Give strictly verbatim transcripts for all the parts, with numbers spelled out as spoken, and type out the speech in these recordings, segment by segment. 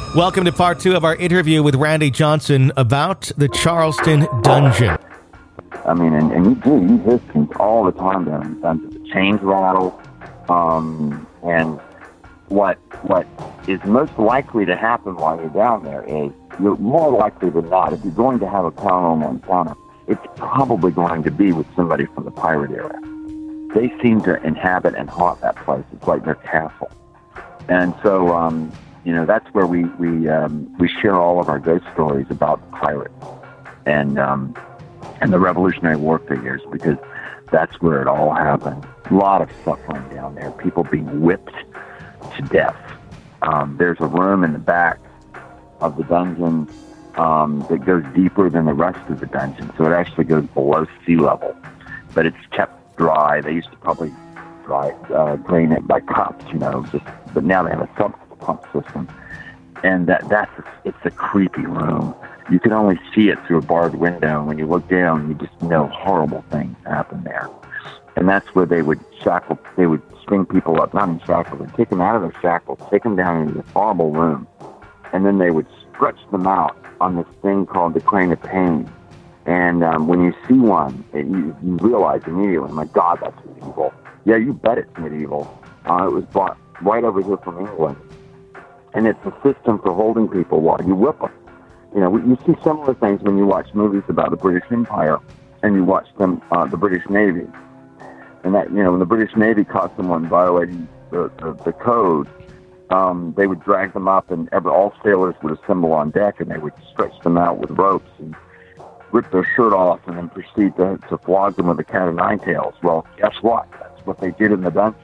Welcome to part two of our interview with Randy Johnson about the Charleston Dungeon. I mean, and, and you do, you hear things all the time down in the dungeon. The chains rattle, um, and what what is most likely to happen while you're down there is, you're more likely than not, if you're going to have a paranormal encounter, it's probably going to be with somebody from the pirate era. They seem to inhabit and haunt that place. It's like their castle. And so, um, you know, that's where we we um, we share all of our ghost stories about pirates and um, and the Revolutionary War figures, because that's where it all happened. A lot of suffering down there. People being whipped to death. Um, there's a room in the back of the dungeon um, that goes deeper than the rest of the dungeon, so it actually goes below sea level, but it's kept dry. They used to probably dry uh, drain it by cups, you know, just but now they have a sub pump system, and that that's a, it's a creepy room. You can only see it through a barred window, and when you look down, you just know horrible things happen there. And that's where they would shackle, they would string people up, not in shackles, they'd take them out of their shackles, take them down into this horrible room, and then they would stretch them out on this thing called the Crane of Pain. And um, when you see one, it, you, you realize immediately, my God, that's medieval. Yeah, you bet it's medieval. Uh, it was brought right over here from England. And it's a system for holding people while you whip them. You know, you see similar things when you watch movies about the British Empire and you watch them, uh, the British Navy. And that, you know, when the British Navy caught someone violating the, the, the code, um, they would drag them up, and every, all sailors would assemble on deck, and they would stretch them out with ropes and rip their shirt off and then proceed to, to flog them with a cat of nine tails. Well, guess what? That's what they did in the dungeon.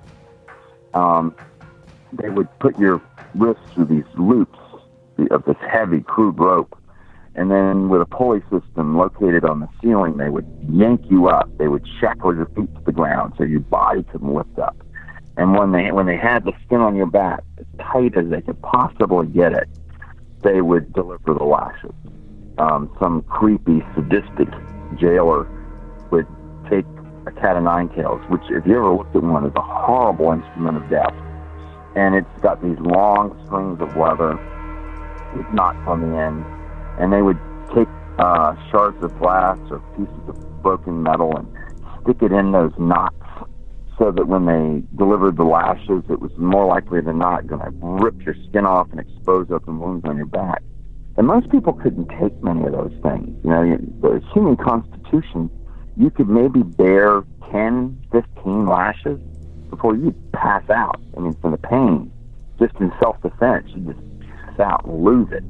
Um, they would put your wrists through these loops of this heavy, crude rope, and then with a pulley system located on the ceiling, they would yank you up. They would shackle your feet to the ground so your body couldn't lift up. And when they when they had the skin on your back as tight as they could possibly get it, they would deliver the lashes. Um, some creepy, sadistic jailer would take a cat of nine tails, which, if you ever looked at one, is a horrible instrument of death. And it's got these long strings of leather with knots on the end. And they would take uh, shards of glass or pieces of broken metal and stick it in those knots, so that when they delivered the lashes, it was more likely than not going to rip your skin off and expose open wounds on your back. And most people couldn't take many of those things. You know, the human constitution, you could maybe bear ten, fifteen lashes before you'd pass out. I mean, from the pain, just in self-defense, you just pass out and lose it.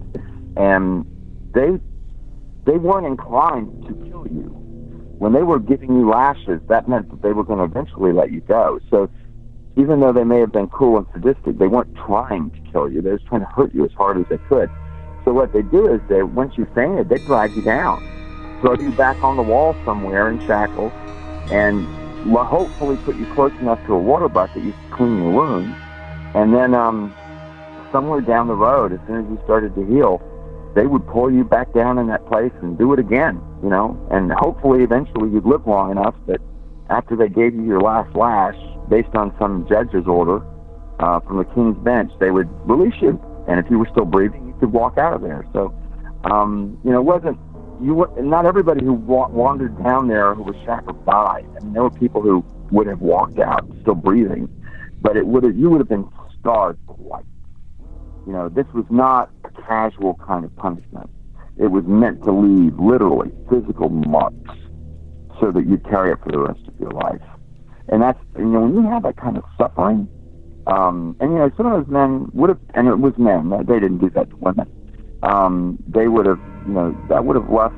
And they they weren't inclined to kill you. When they were giving you lashes, that meant that they were going to eventually let you go. So even though they may have been cruel and sadistic, they weren't trying to kill you. They were trying to hurt you as hard as they could. So what they do is, they, once you fainted, they drag you down, throw you back on the wall somewhere in shackles, and hopefully put you close enough to a water bucket you can clean your wounds. And then um, somewhere down the road, as soon as you started to heal, they would pull you back down in that place and do it again, you know, and hopefully eventually you'd live long enough that after they gave you your last lash, based on some judge's order uh, from the King's Bench, they would release you. And if you were still breathing, you could walk out of there. So, um, you know, it wasn't, you, not everybody who wa- wandered down there who was shackled died. I mean, there were people who would have walked out still breathing, but it would have, you would have been scarred for life. You know, this was not a casual kind of punishment. It was meant to leave, literally, physical marks so that you carry it for the rest of your life. And that's, you know, when you have that kind of suffering, um, and, you know, some of those men would have, and it was men, they didn't do that to women, um, they would have, you know, that would have left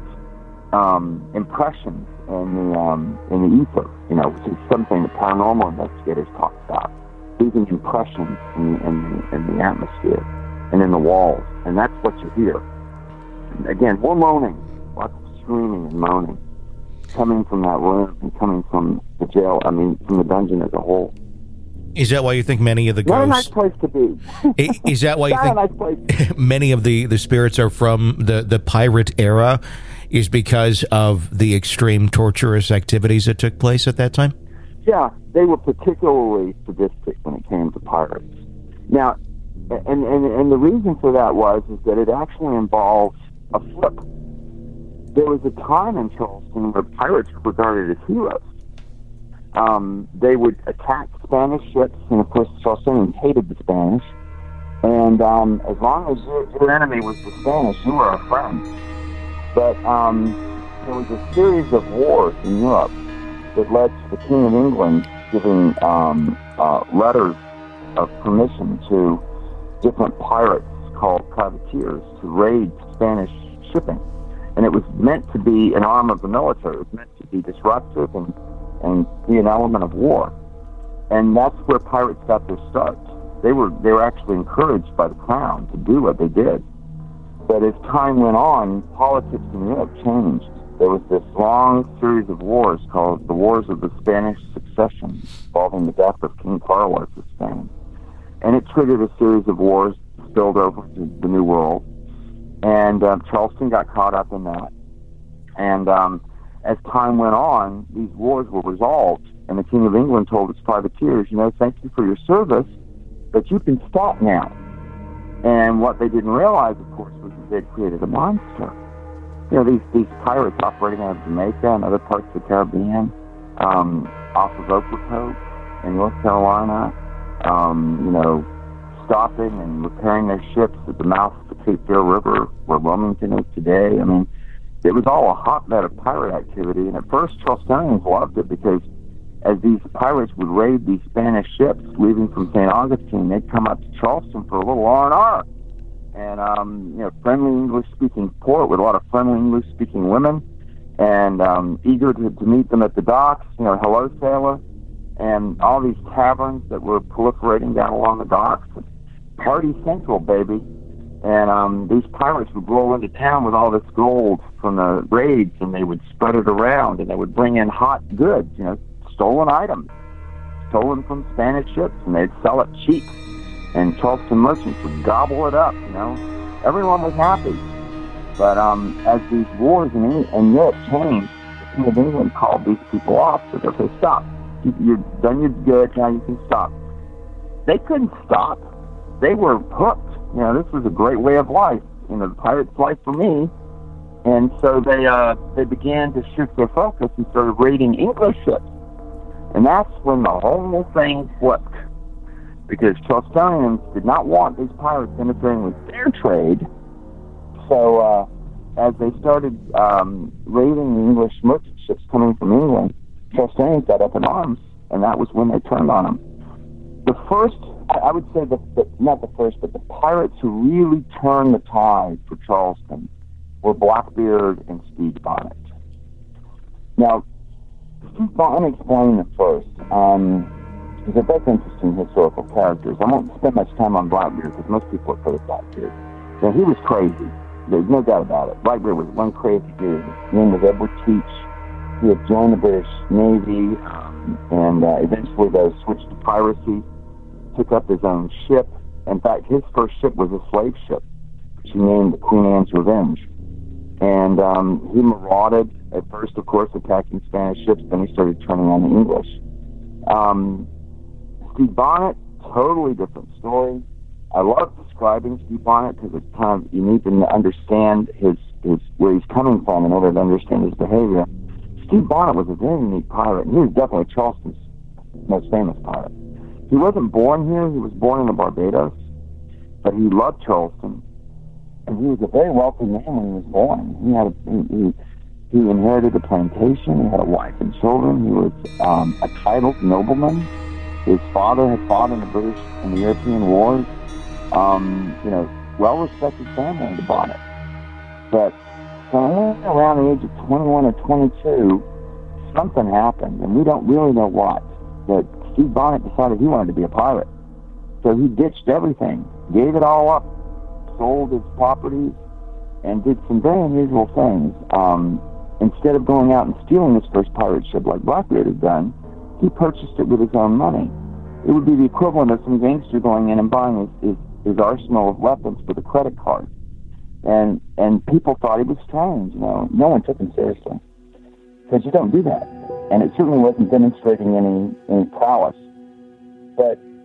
um, impressions in the, um, in the ether, you know, which is something that paranormal investigators talk about. Leaving impressions in, in, in the atmosphere and in the walls, and that's what you hear. And again, more moaning, lots of screaming and moaning, coming from that room and coming from the jail, I mean, from the dungeon as a whole. Is that why you think many of the Not ghosts... a nice place to be. Is that why you think Not a nice place. many of the, the spirits are from the, the pirate era, is because of the extreme torturous activities that took place at that time? Yeah, they were particularly sadistic when it came to pirates. Now, and, and, and the reason for that was is that it actually involved a flip. There was a time in Charleston where pirates were regarded as heroes. Um, they would attack Spanish ships, and of course, Charlestonians hated the Spanish. And um, as long as your, your enemy was the Spanish, you were a friend. But um, there was a series of wars in Europe that led to the King of England giving um, uh, letters of permission to different pirates called privateers to raid Spanish shipping. And it was meant to be an arm of the military. It was meant to be disruptive and, and be an element of war. And that's where pirates got their start. They were they were actually encouraged by the crown to do what they did. But as time went on, politics in Europe changed. There was this long series of wars called the Wars of the Spanish Succession, involving the death of King Carlos of Spain. And it triggered a series of wars spilled over to the New World. And uh, Charleston got caught up in that. And um, as time went on, these wars were resolved. And the King of England told his privateers, you know, thank you for your service, but you can stop now. And what they didn't realize, of course, was that they'd created a monster. You know, these, these pirates operating out of Jamaica and other parts of the Caribbean, um, off of Ocracoke in North Carolina, um, you know, stopping and repairing their ships at the mouth of the Cape Fear River, where Wilmington is today. I mean, it was all a hotbed of pirate activity. And at first, Charlestonians loved it because as these pirates would raid these Spanish ships leaving from Saint Augustine, they'd come up to Charleston for a little R and R. And, um, you know, friendly English-speaking port with a lot of friendly English-speaking women, and um, eager to, to meet them at the docks, you know, hello, sailor, and all these taverns that were proliferating down along the docks. Party Central, baby. And um, these pirates would roll into town with all this gold from the raids, and they would spread it around, and they would bring in hot goods, you know, stolen items, stolen from Spanish ships, and they'd sell it cheap. And Charleston merchants would gobble it up, you know. Everyone was happy. But um, as these wars in, in Europe changed, the King of England called these people off, said, okay, stop. You, you've done your good, now you can stop. They couldn't stop. They were hooked. You know, this was a great way of life. You know, the pirate's life for me. And so they uh, they began to shift their focus and started raiding English ships. And that's when the whole thing flipped. Because Charlestonians did not want these pirates interfering with their trade. So uh, as they started um, raiding the English merchant ships coming from England, Charlestonians got up in arms, and that was when they turned on them. The first, I would say, the, the, not the first, but the pirates who really turned the tide for Charleston were Blackbeard and Stede Bonnet. Now, Stede Bonnet, let me explain it first. Um, They're both interesting historical characters. I won't spend much time on Blackbeard because most people have heard of Blackbeard. Now, he was crazy. There's no doubt about it. Blackbeard was one crazy dude. His name was Edward Teach. He had joined the British Navy, um, and uh, eventually they switched to piracy, took up his own ship. In fact, his first ship was a slave ship, which he named the Queen Anne's Revenge. And um, he marauded, at first, of course, attacking Spanish ships, then he started turning on the English. Um... Stede Bonnet, totally different story. I love describing Stede Bonnet because it's kind of, you need to understand his, his where he's coming from in order to understand his behavior. Stede Bonnet was a very unique pirate, and he was definitely Charleston's most famous pirate. He wasn't born here, he was born in the Barbados, but he loved Charleston, and he was a very wealthy man when he was born. He had a, he, he, he inherited a plantation, he had a wife and children, he was um, a titled nobleman. His father had fought in the British and the European wars. Um, you know, well-respected family in the Bonnet. But somewhere around the age of twenty-one or twenty-two, something happened, and we don't really know what. But Stede Bonnet decided he wanted to be a pirate. So he ditched everything, gave it all up, sold his properties, and did some very unusual things. Um, instead of going out and stealing his first pirate ship like Blackbeard had done, he purchased it with his own money. It would be the equivalent of some gangster going in and buying his, his, his arsenal of weapons with a credit card. And and people thought he was strange, you know. No one took him seriously. Because you don't do that. And it certainly wasn't demonstrating any, any prowess. But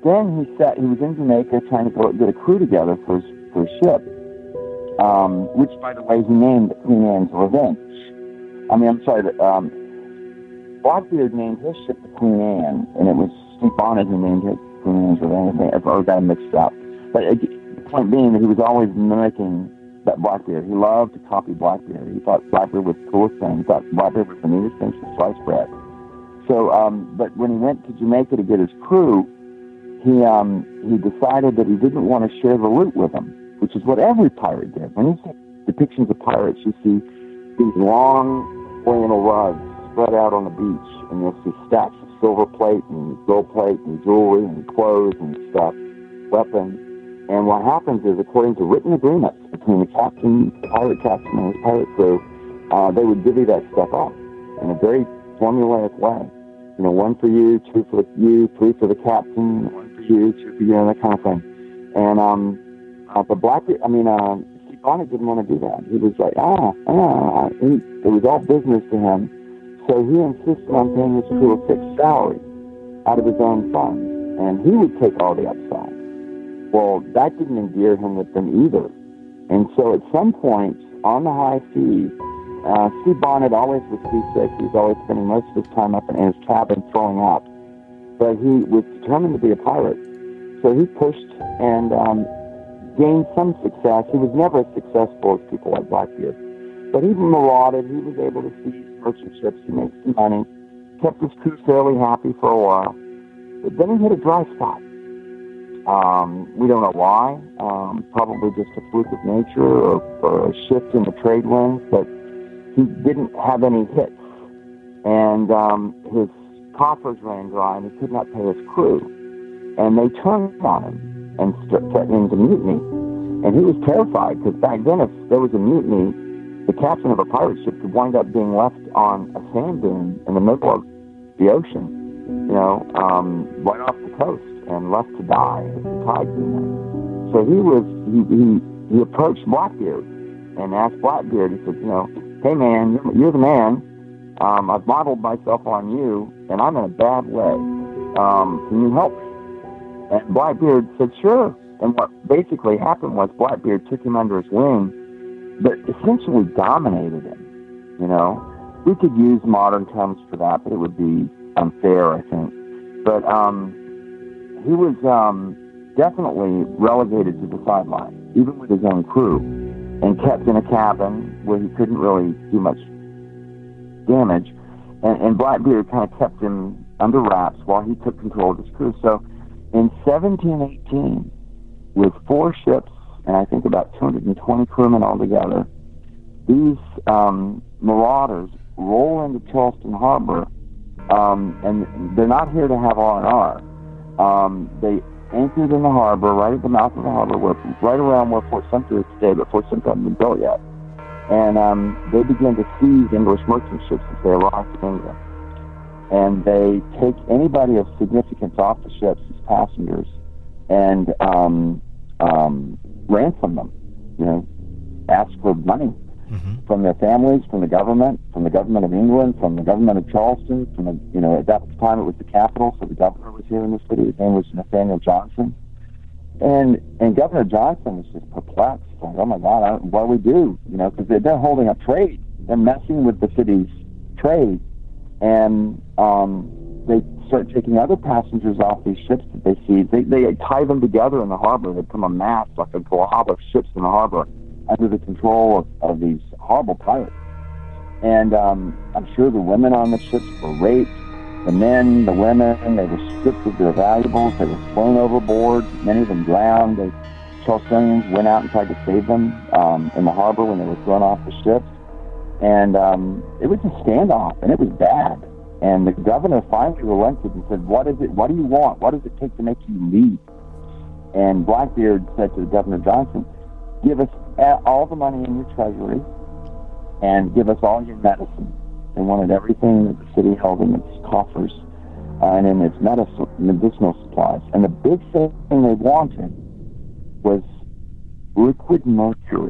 then he sat. He was in Jamaica trying to go, get a crew together for his, for his ship, um, which, by the way, he named Queen Anne's Revenge. I mean, I'm sorry, that um, Blackbeard named his ship the Queen Anne, and it was Steve Bonnet who named it Queen Anne's Revenge. I got mixed up. But uh, the point being that he was always mimicking that Blackbeard. He loved to copy Blackbeard. He thought Blackbeard was the coolest thing. He thought Blackbeard was the neatest thing since sliced bread. So, um, but when he went to Jamaica to get his crew, he um, he decided that he didn't want to share the loot with them, which is what every pirate did. When you see depictions of pirates, you see these long flannel rugs spread out on the beach, and you'll see stacks of silver plate and gold plate and jewelry and clothes and stuff, weapons. And what happens is, according to written agreements between the captain, the pirate captain, and his pirate crew, uh, they would divvy that stuff up in a very formulaic way. You know, one for you, two for the, you, three for the captain, one for you, two for you, and that kind of thing. And um, uh, but Blackbeard, I mean, uh, Steve Bonnet didn't want to do that. He was like, ah, ah. He, it was all business to him. So he insisted on paying his crew a fixed salary out of his own funds, and he would take all the upside. Well, that didn't endear him with them either. And so at some point on the high seas, uh, Steve Bonnet always was seasick. He was always spending most of his time up in his cabin throwing up. But he was determined to be a pirate. So he pushed and um, gained some success. He was never as successful as people like Blackbeard. But he marauded. He was able to seize merchant ships. He made some money, kept his crew fairly happy for a while. But then he hit a dry spot. Um, we don't know why. Um, probably just a fluke of nature or, or a shift in the trade winds, but he didn't have any hits. And um, his coffers ran dry, and he could not pay his crew. And they turned on him and st- threatening to mutiny. And he was terrified, because back then, if there was a mutiny, the captain of a pirate ship could wind up being left on a sand dune in the middle of the ocean, you know, um, right off the coast, and left to die if the tide came in. So he was, he, he, he approached Blackbeard and asked Blackbeard, he said, you know, hey man, you're, you're the man. Um, I've modeled myself on you, and I'm in a bad way. Um, can you help me? And Blackbeard said, sure. And what basically happened was Blackbeard took him under his wing, but essentially dominated him. You know, we could use modern terms for that, but it would be unfair, I think. But, um, he was um, definitely relegated to the sideline, even with his own crew, and kept in a cabin where he couldn't really do much damage. And, and Blackbeard kind of kept him under wraps while he took control of his crew. So in seventeen eighteen, with four ships and I think about two hundred twenty crewmen altogether, these um, marauders roll into Charleston Harbor, um, and they're not here to have R and R. Um, they anchored in the harbor, right at the mouth of the harbor, where, right around where Fort Sumter is today, but Fort Sumter hasn't been built yet. And um, they begin to seize English merchant ships as they arrive to England. And they take anybody of significance off the ships as passengers and um, um, ransom them, you know, ask for money. Mm-hmm. From their families, from the government, from the government of England, from the government of Charleston, from the, you know, at that time it was the capital, so the governor was here in the city. His name was Nathaniel Johnson. And and Governor Johnson was just perplexed. Like, oh my God, I, what do we do? You know, because they're, they're holding up trade. They're messing with the city's trade. And um, they start taking other passengers off these ships that they seize. They, they tie them together in the harbor. They become a mass, like a glob of ships in the harbor, under the control of, of these horrible pirates. And um, I'm sure the women on the ships were raped. The men, the women, they were stripped of their valuables. They were thrown overboard. Many of them drowned. The Charlestonians went out and tried to save them um, in the harbor when they were thrown off the ships. And um, it was a standoff, and it was bad. And the governor finally relented and said, what is it? What do you want? What does it take to make you leave? And Blackbeard said to Governor Johnson, give us all the money in your treasury and give us all your medicine. They wanted everything that the city held in its coffers uh, and in its medicinal, medicinal supplies. And the big thing they wanted was liquid mercury.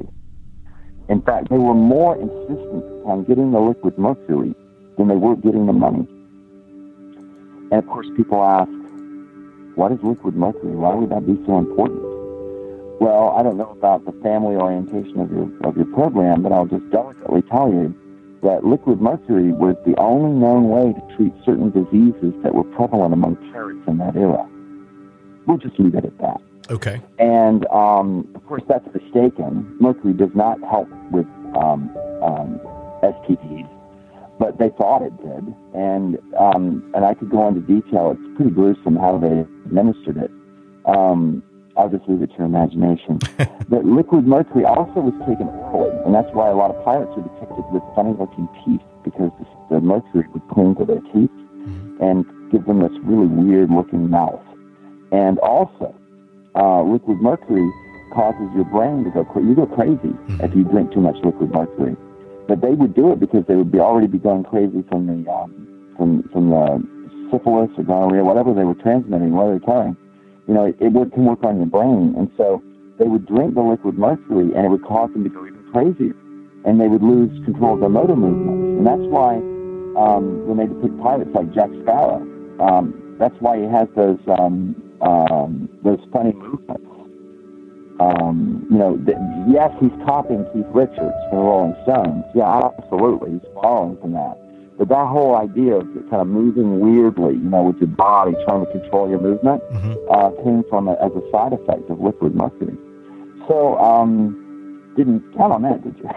In fact, they were more insistent on getting the liquid mercury than they were getting the money. And of course, people ask, what is liquid mercury? Why would that be so important? Well, I don't know about the family orientation of your of your program, but I'll just delicately tell you that liquid mercury was the only known way to treat certain diseases that were prevalent among pirates in that era. We'll just leave it at that. Okay. And, um, of course, that's mistaken. Mercury does not help with um, um, S T Ds, but they thought it did. And um, and I could go into detail. It's pretty gruesome how they administered it. Um, I'll just leave it to your imagination. But liquid mercury also was taken orally, and that's why a lot of pirates are depicted with funny-looking teeth, because the, the mercury would cling to their teeth and give them this really weird-looking mouth. And also, uh, liquid mercury causes your brain to go crazy. You go crazy mm-hmm. if you drink too much liquid mercury. But they would do it because they would be already be going crazy from the um, from from the syphilis or gonorrhea, whatever they were transmitting, whatever they were carrying. You know, it, it would, can work on your brain. And so they would drink the liquid mercury, and it would cause them to go even crazier. And they would lose control of their motor movements. And that's why um, when they depict pirates like Jack Sparrow, um, that's why he has those um, um, those funny movements. Um, you know, the, yes, he's copying Keith Richards from the Rolling Stones. Yeah, absolutely. He's borrowing from that. But that whole idea of kind of moving weirdly, you know, with your body, trying to control your movement, mm-hmm. uh, came from a, as a side effect of liquid mercury. So, um, didn't count on that, did you?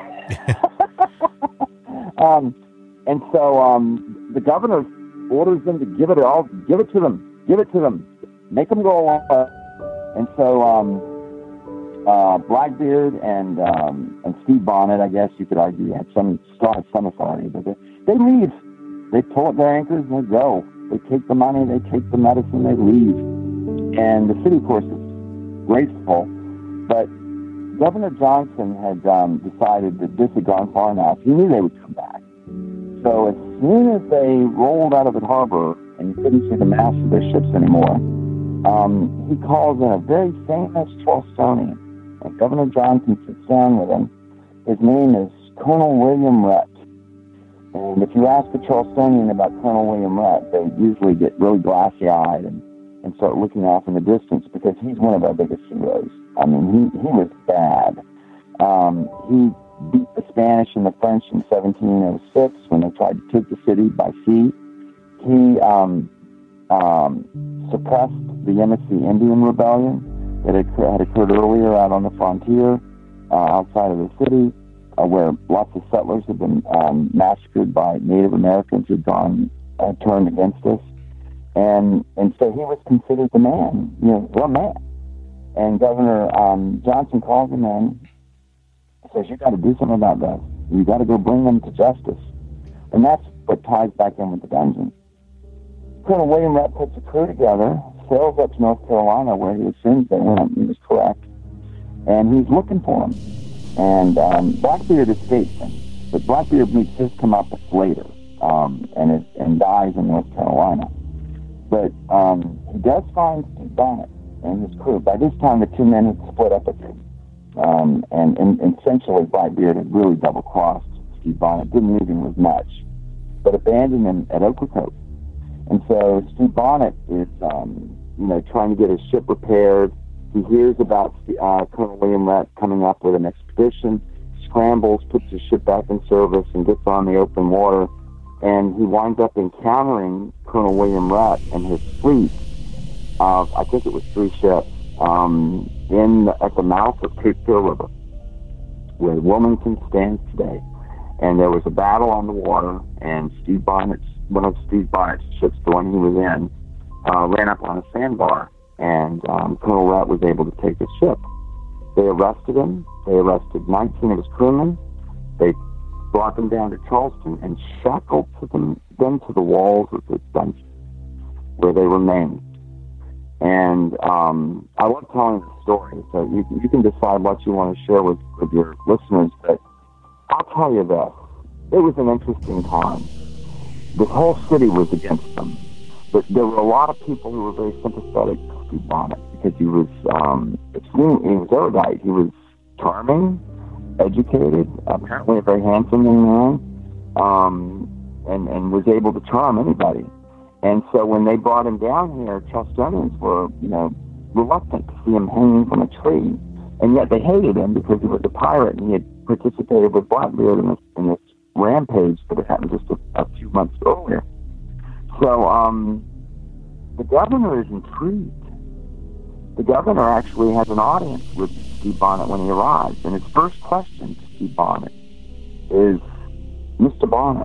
um, and so um, the governor orders them to give it all, give it to them, give it to them, make them go along. And so um, uh, Blackbeard and um, and Steve Bonnet, I guess you could argue, had some still had some authority, but they, they leave. They pull up their anchors and they go. They take the money, they take the medicine, they leave. And the city, of course, is grateful, but Governor Johnson had um, decided that this had gone far enough. He knew they would come back. So as soon as they rolled out of the harbor and you couldn't see the mast of their ships anymore, um, he calls in a very famous Charlestonian. And Governor Johnson sits down with him. His name is Colonel William Rhett. And if you ask a Charlestonian about Colonel William Rhett, they usually get really glassy-eyed and, and start looking off in the distance because he's one of our biggest heroes. I mean, he, he was bad. Um, he beat the Spanish and the French in seventeen oh six when they tried to take the city by sea. He um, um, suppressed the Yemasee Indian Rebellion that had, had occurred earlier out on the frontier uh, outside of the city, uh, where lots of settlers had been um, massacred by Native Americans who had gone uh, turned against us. And and so he was considered the man, you know, the man. And Governor um, Johnson calls him in, says, you got to do something about that. You got to go bring them to justice. And that's what ties back in with the dungeon. Colonel William Rhett puts a crew together, sails up to North Carolina where he assumes they went. He was correct. And he's looking for them. And um, Blackbeard escapes him. But Blackbeard meets his comeuppance later um, and, is, and dies in North Carolina. But um, he does find Steve Bonnet and his crew. By this time, the two men had split up again. Um, and, and, and essentially, Blackbeard had really double-crossed Steve Bonnet, didn't leave him with much, but abandoned him at Ocracoke. And so Steve Bonnet is, um, you know, trying to get his ship repaired. He hears about uh, Colonel William Rhett coming up with an expedition, scrambles, puts his ship back in service, and gets on the open water. And he winds up encountering Colonel William Rhett and his fleet of, I think it was three ships, um, in the, at the mouth of Cape Fear River, where Wilmington stands today. And there was a battle on the water, and Steve Bonnet's, one of Steve Bonnet's ships, the one he was in, uh, ran up on a sandbar, and um, Colonel Rhett was able to take his ship. They arrested him. They arrested nineteen of his crewmen. They brought them down to Charleston and shackled to them, them to the walls of the dungeon, where they remained. And um, I love telling the story, so you, you can decide what you want to share with, with your listeners, but I'll tell you this. It was an interesting time. The whole city was against them, but there were a lot of people who were very sympathetic to Steve Bonnet because he was, um, he was erudite. He was charming, educated, apparently a very handsome young man, um, and, and was able to charm anybody. And so when they brought him down here, Charlestonians were, you know, reluctant to see him hanging from a tree. And yet they hated him because he was a pirate and he had participated with Blackbeard in this, in this rampage that had happened just a, a few months earlier. So um, the governor is intrigued. The governor actually has an audience with Stede Bonnet when he arrives. And his first question to Stede Bonnet is, Mister Bonnet,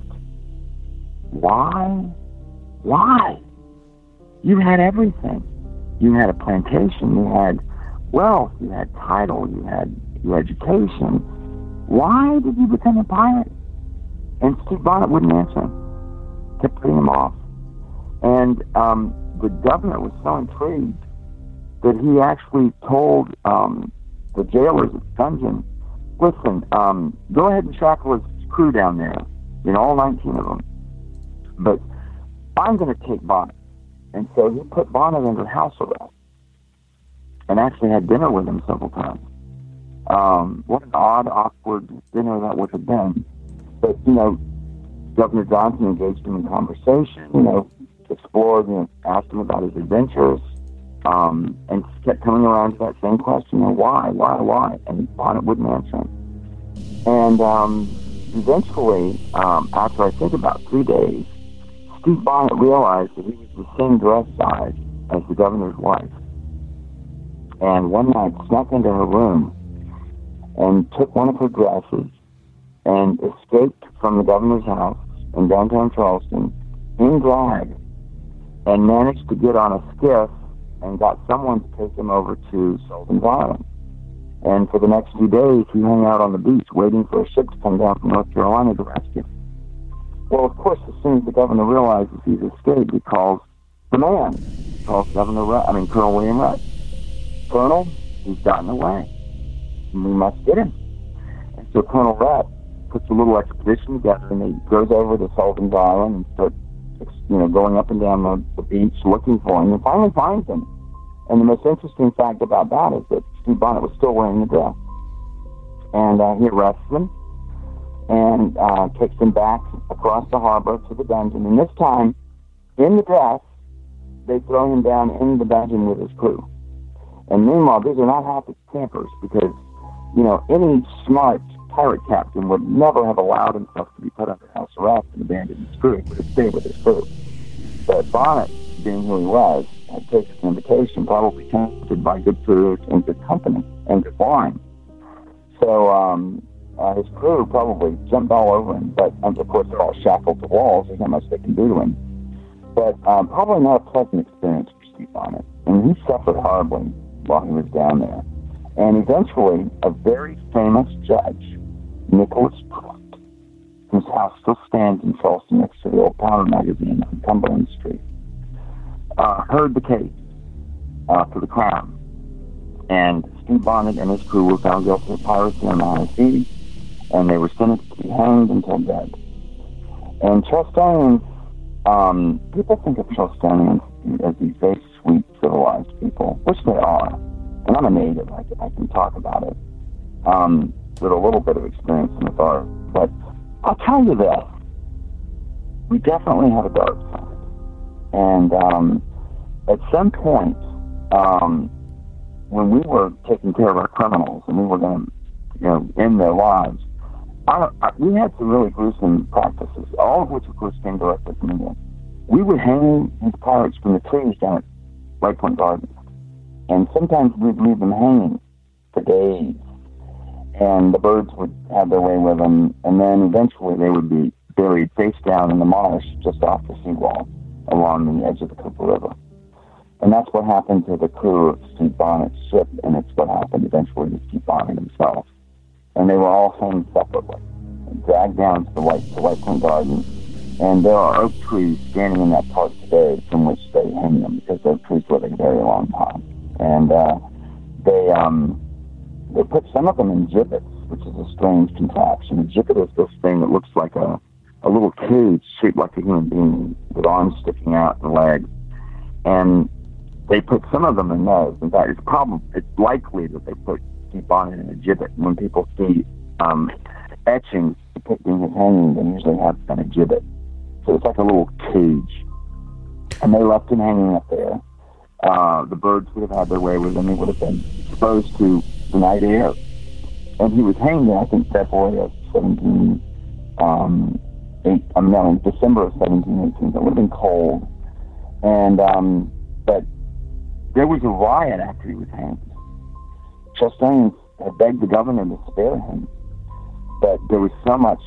why, why? You had everything. You had a plantation, you had wealth, you had title, you had your education. Why did you become a pirate? And Stede Bonnet wouldn't answer him. Kept putting him off. And um, the governor was so intrigued that he actually told um, the jailers at the dungeon, listen, um, go ahead and shackle his crew down there, you know, all nineteen of them. But I'm going to take Bonnet. And so he put Bonnet under house arrest and actually had dinner with him several times. Um, what an odd, awkward dinner that would have been. But, you know, Governor Johnson engaged him in conversation, you know, explored, you know, asked him about his adventures, um, and kept coming around to that same question, you know, why, why, why? And Bonnet wouldn't answer him. And um, eventually, um, after I think about three days, Stede Bonnet realized that he was the same dress size as the governor's wife. And one night snuck into her room and took one of her dresses and escaped from the governor's house in downtown Charleston in drag and managed to get on a skiff and got someone to take him over to Sullivan's Island. And for the next few days, he hung out on the beach waiting for a ship to come down from North Carolina to rescue him. Well, of course, as soon as the governor realizes he's escaped, he calls the man. He calls Governor Rhett, I mean, Colonel William Rhett. Colonel, he's gotten away. We must get him. And so Colonel Rhett puts a little expedition together, and he goes over to Sullivan's Island and starts, you know, going up and down the, the beach looking for him, and finally finds him. And the most interesting fact about that is that Stede Bonnet was still wearing the dress. And uh, he arrests him and uh, takes him back across the harbor to the dungeon. And this time, in the dress, they throw him down in the dungeon with his crew. And meanwhile, these are not happy campers because, you know, any smart pirate captain would never have allowed himself to be put under house arrest and abandon his crew. He would have stayed with his crew. But Bonnet, being who he was, had taken the invitation, probably tempted by good food and good company and good wine. So um, uh, his crew probably jumped all over him, but um, of course they're all shackled to walls. There's not much they can do to him. But um, probably not a pleasant experience for Stede Bonnet. And he suffered horribly while he was down there. And eventually, a very famous judge, Nicholas Pruitt, whose house still stands in Charleston next to the old Powder magazine on Cumberland Street, uh, heard the case uh, for the crown. And Stede Bonnet and his crew were found guilty of piracy on the high seas, and they were sentenced to be hanged until dead. And Charlestonians, um, people think of Charlestonians as these very sweet, civilized people, which they are. And I'm a native, I can, I can talk about it um, with a little bit of experience in the art. But I'll tell you this, we definitely have a dark side. And um, at some point, um, when we were taking care of our criminals and we were going to, you know, end their lives, I, I, we had some really gruesome practices, all of which, of course, came directly from England. We would hang these pirates from the trees down at White Point Gardens. And sometimes we'd leave them hanging for days. And the birds would have their way with them. And then eventually they would be buried face down in the marsh just off the seawall along the edge of the Cooper River. And that's what happened to the crew of Stede Bonnet's ship. And it's what happened eventually to Stede Bonnet himself. And they were all hanged separately and dragged down to the White, to White Point Gardens. And there are oak trees standing in that park today from which they hang them, because oak trees live a very long time. And uh, they um, they put some of them in gibbets, which is a strange contraption. A gibbet is this thing that looks like a, a little cage shaped like a human being with arms sticking out and legs. And they put some of them in those. In fact, it's probably it's likely that they put Stede Bonnet in a gibbet. When people see um, etchings depicting his hanging, they usually have done a gibbet. So it's like a little cage. and they left him hanging up there. Uh, the birds would have had their way with him. He would have been exposed to the night air. And he was hanged in, I think, February of seventeen, um, eight, um, no, in December of seventeen eighteen. So it would have been cold. And, um, but there was a riot after he was hanged. Chastain had begged the governor to spare him, but there was so much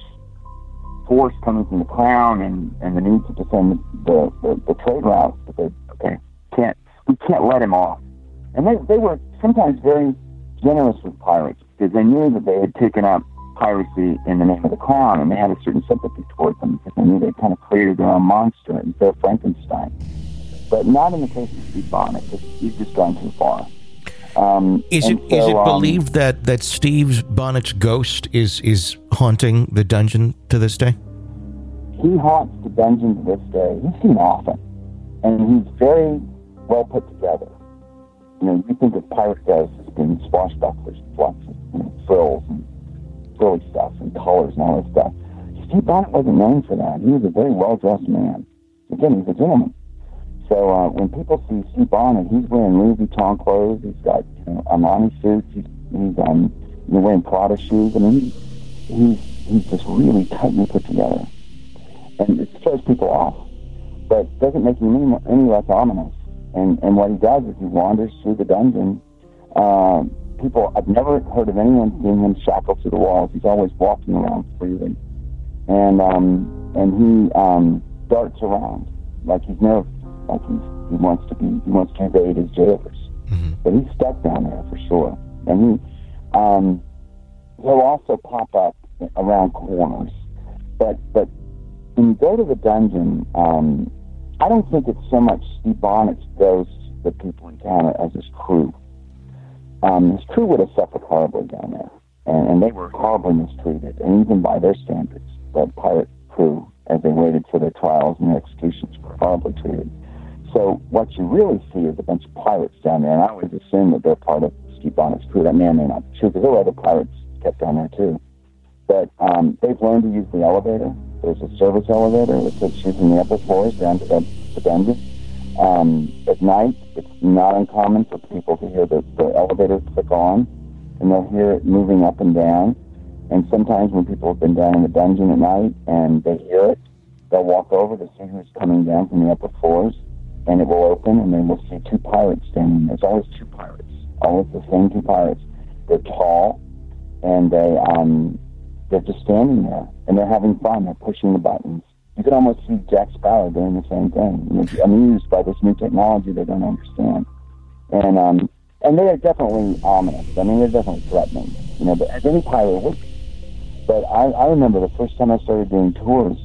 force coming from the crown and, and the need to defend the, the, the trade routes that they, okay, can't, we can't let him off. And they, they were sometimes very generous with pirates because they knew that they had taken up piracy in the name of the crown, and they had a certain sympathy towards them because they knew they kind of created their own monster and their Frankenstein. But not in the case of Steve Bonnet. He's just gone too far. Um, is it so, is it believed um, that, that Steve Bonnet's ghost is, is haunting the dungeon to this day? He haunts the dungeon to this day. He's seen often, and he's very well put together. You know, you think of pirate ghosts as being swashbucklers, fluxes, you know, frills and frilly stuff and colors and all this stuff. Steve Bonnet wasn't known for that. He was a very well-dressed man. Again, he's a gentleman. So uh, when people see Steve Bonnet, he's wearing Louis Vuitton clothes. He's got, you know, Armani suits. He's, he's um, you know, wearing Prada shoes. I mean, he's, he's he's just really tightly put together, and it throws people off, but doesn't make him any, any less ominous. And and what he does is he wanders through the dungeon. Um, people, I've never heard of anyone seeing him shackled to the walls. He's always walking around freely, and um, and he um, darts around like he's nervous. Like he's, he wants to be, he wants to evade his jailers, mm-hmm. but he's stuck down there for sure. And he, um, he'll also pop up around corners. But but when you go to the dungeon, um, I don't think it's so much Steve Bonnet's ghost that people encounter as his crew. Um, his crew would have suffered horribly down there, and, and they were horribly mistreated, and even by their standards, the pirate crew, as they waited for their trials and their executions, were horribly treated. So what you really see is a bunch of pirates down there, and I always assume that they're part of Steve Bonnet's crew. That may or may not be true, because there were other pirates kept down there too. But um, they've learned to use the elevator. There's a service elevator that takes you from the upper floors down to the, the dungeon. Um, at night, it's not uncommon for people to hear the, the elevator click on, and they'll hear it moving up and down. And sometimes when people have been down in the dungeon at night and they hear it, they'll walk over to see who's coming down from the upper floors, and it will open, and then we'll see two pirates standing there. There's always two pirates, always the same two pirates. They're tall, and they, um, they're just standing there, and they're having fun. They're pushing the buttons. You could almost see Jack Sparrow doing the same thing, you know, amused by this new technology they don't understand. And um, and they are definitely ominous. I mean, they're definitely threatening, you know, but as any pirate would be. But I, I remember the first time I started doing tours,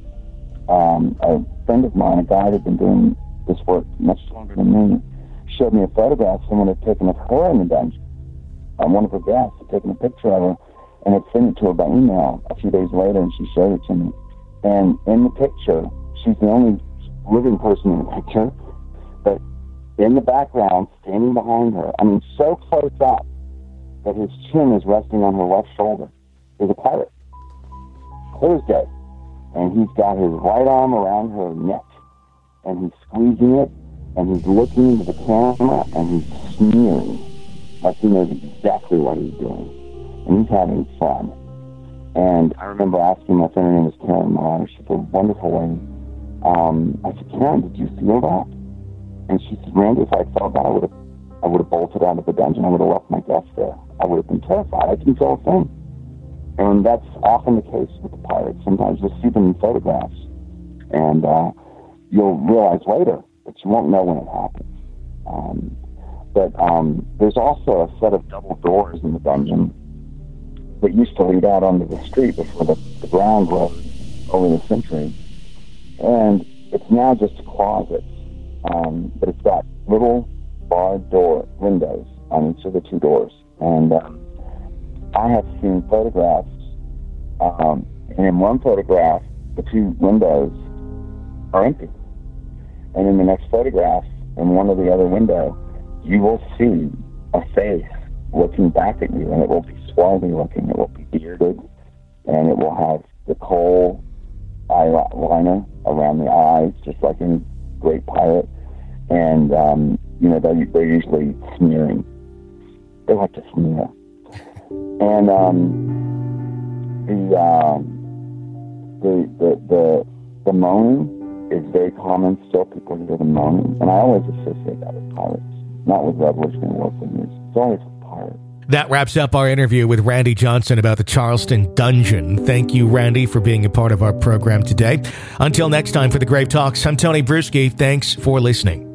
um, a friend of mine, a guy that had been doing this work much longer than me, showed me a photograph someone had taken of her in the dungeon. Um, one of her guests had taken a picture of her and had sent it to her by email a few days later, and she showed it to me. And in the picture, she's the only living person in the picture, but in the background, standing behind her, I mean, so close up that his chin is resting on her left shoulder, is a pirate. Clear as day. And he's got his right arm around her neck, and he's squeezing it, and he's looking into the camera, and he's sneering, like he knows exactly what he's doing. And he's having fun. And I remember asking my friend, her name was Karen Moran, she's a wonderful lady. Um, I said, Karen, did you feel that? And she said, Randy, if I had felt that, I would have I would have bolted out of the dungeon. I would have left my guests there. I would have been terrified. I didn't feel a thing. And that's often the case with the pirates. Sometimes you'll see them in photographs, and uh, you'll realize later, but you won't know when it happens. Um, but um, there's also a set of double doors in the dungeon that used to lead out onto the street before the, the ground rose over the centuries. And it's now just closets, um, but it's got little barred door windows on each of the two doors. And um, I have seen photographs, um, and in one photograph, the two windows are empty. And in the next photograph, in one of the other window, you will see a face looking back at you, and it will be swarthy looking, it will be bearded, and it will have the coal eyeliner around the eyes, just like any great pirate, and um, you know they they're usually sneering. They like to sneer, and um, the, uh, the the the the moaning is very common. Still, people hear the moaning, and I always associate that with pirates, not with Revolutionary War figures. It's always with pirates. That wraps up our interview with Randy Johnson about the Charleston Dungeon. Thank you, Randy, for being a part of our program today. Until next time, for the Grave Talks, I'm Tony Bruschi. Thanks for listening.